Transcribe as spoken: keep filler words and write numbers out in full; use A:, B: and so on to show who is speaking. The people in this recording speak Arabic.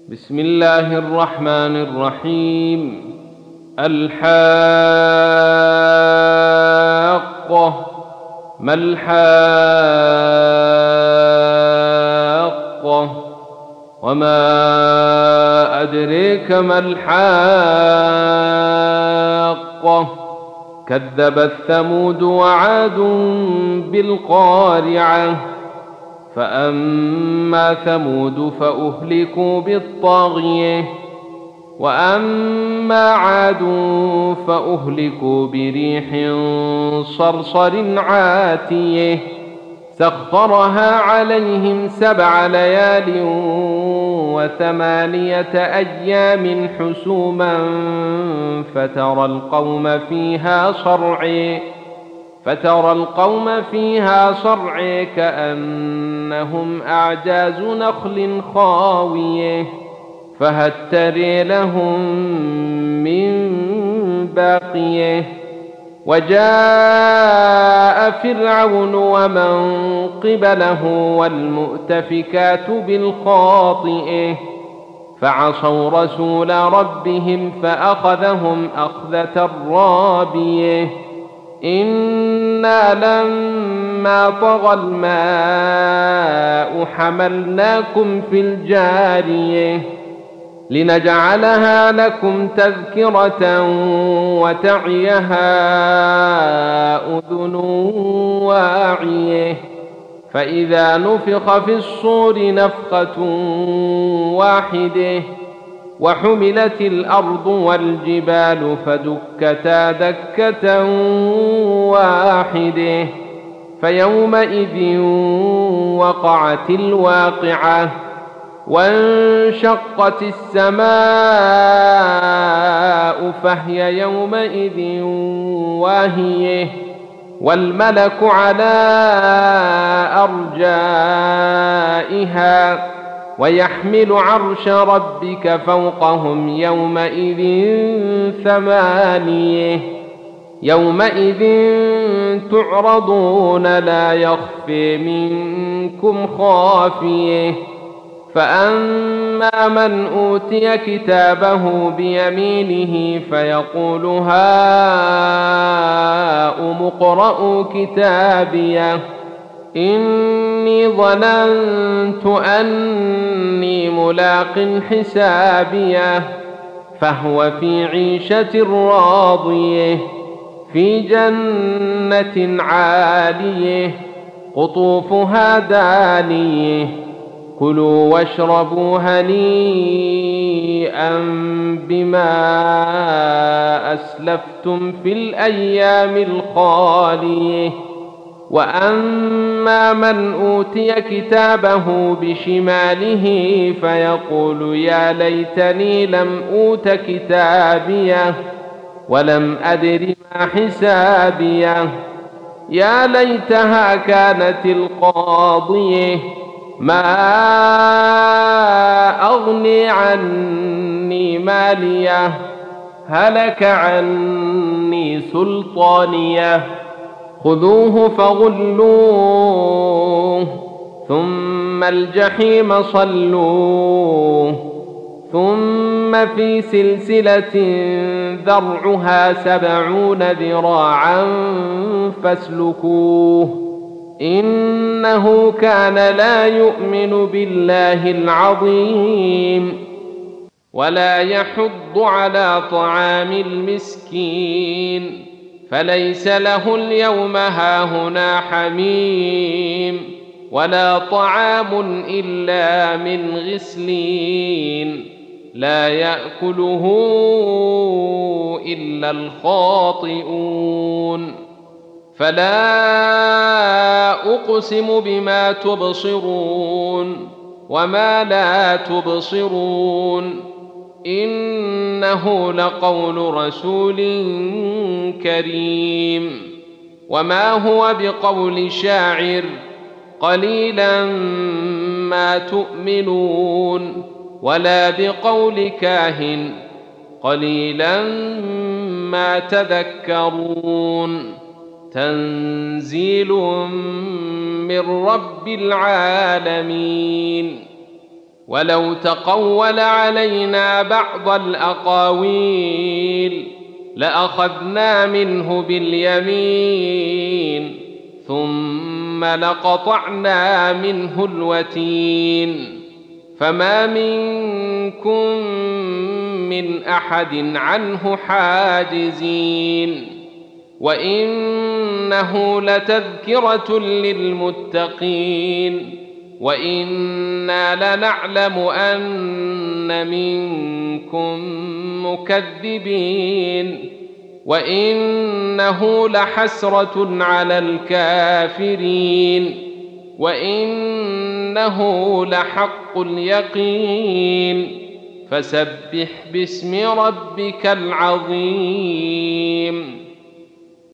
A: بسم الله الرحمن الرحيم. الحاقة. ما الحاقة؟ وما أدريك ما الحاقة؟ كذبت ثمود وعاد بالقارعة. فأما ثمود فأهلكوا بالطاغية، وأما عاد فأهلكوا بريح صرصر عاتية سخرها عليهم سبع ليال وثمانية أيام حسوما فترى القوم فيها صرعى فترى القوم فيها صرعى كأنهم أعجاز نخل خاوية فهل ترى لهم من باقية. وجاء فرعون ومن قبله والمؤتفكات بالخاطئة فعصوا رسول ربهم فأخذهم أخذة رابية. إنا لما طغى الماء حملناكم في الجارية لنجعلها لكم تذكرة وتعيها أذن واعية. فإذا نفخ في الصور نفخة واحدة وحملت الأرض والجبال فدكتا دكة واحدة فيومئذ وقعت الواقعة وانشقت السماء فهي يومئذ واهية والملك على أرجائها ويحمل عرش ربك فوقهم يومئذ ثمانية. يومئذ تعرضون لا يخفي منكم خافية. فأما من أوتي كتابه بيمينه فيقول هاؤم اقرءوا كتابيه إني ظننت أني ملاق حسابيه فهو في عيشة راضية في جنة عالية قطوفها دانية كلوا واشربوا هنيئا بما أسلفتم في الأيام الخالية. وأما من أوتي كتابه بشماله فيقول يا ليتني لم أوت كتابيه ولم أدر ما حسابيه يا ليتها كانت القاضية ما أغني عني ماليه هلك عني سلطانيه خذوه فغلوه ثم الجحيم صلوه ثم في سلسلة ذرعها سبعون ذراعا فاسلكوه إنه كان لا يؤمن بالله العظيم ولا يحض على طعام المسكين فليس له اليوم هاهنا حميم ولا طعام إلا من غسلين لا يأكله إلا الخاطئون. فلا أقسم بما تبصرون وما لا تبصرون إنه لقول رسول كريم وما هو بقول شاعر قليلا ما تؤمنون ولا بقول كاهن قليلا ما تذكرون تنزيل من رب العالمين. ولو تقول علينا بعض الأقاويل لأخذنا منه باليمين ثم لقطعنا منه الوتين فما منكم من أحد عنه حاجزين وإنه لتذكرة للمتقين وإنا لنعلم أن منكم مكذبين وإنه لحسرة على الكافرين وإنه لحق اليقين فسبح باسم ربك العظيم